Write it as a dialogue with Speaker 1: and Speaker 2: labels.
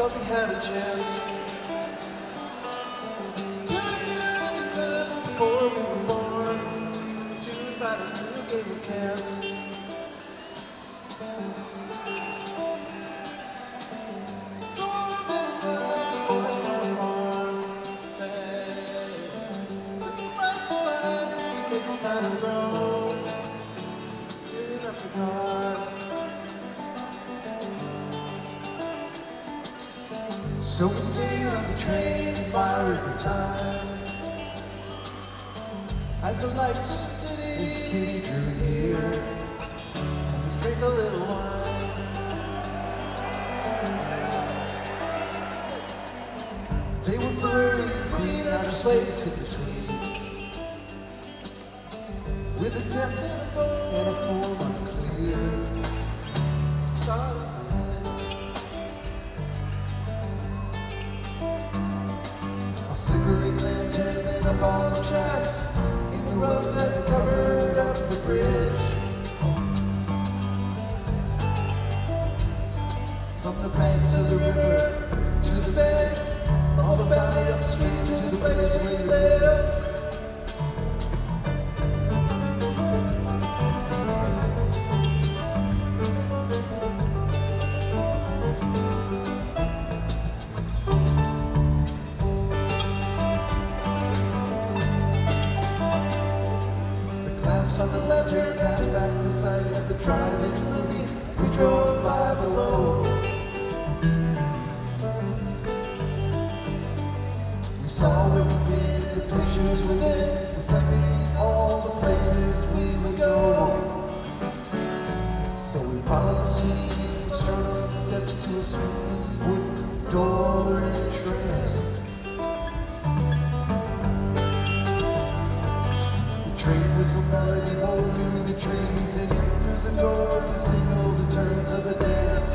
Speaker 1: thought we had a chance. Doing good we could before we were born, to invite a new game of cats. So we stayed on the train and fired the time as the lights in the city drew near. We drank a little wine. They were blurry and green, outer space in between, with a depth and a form unclear. A flickering lantern and a ball of tracks in the roads that covered up the bridge. From the banks of the river to the bay, all the valley upstream to the place we live. On the lantern cast back the sight of the drive-in movie we drove by below. We saw women with the pictures within, reflecting all the places we would go. So we followed the scene, strode up the steps to a smooth wooden door entrance. Train whistle melody wove through the trees and in through the door to signal the turns of the dance.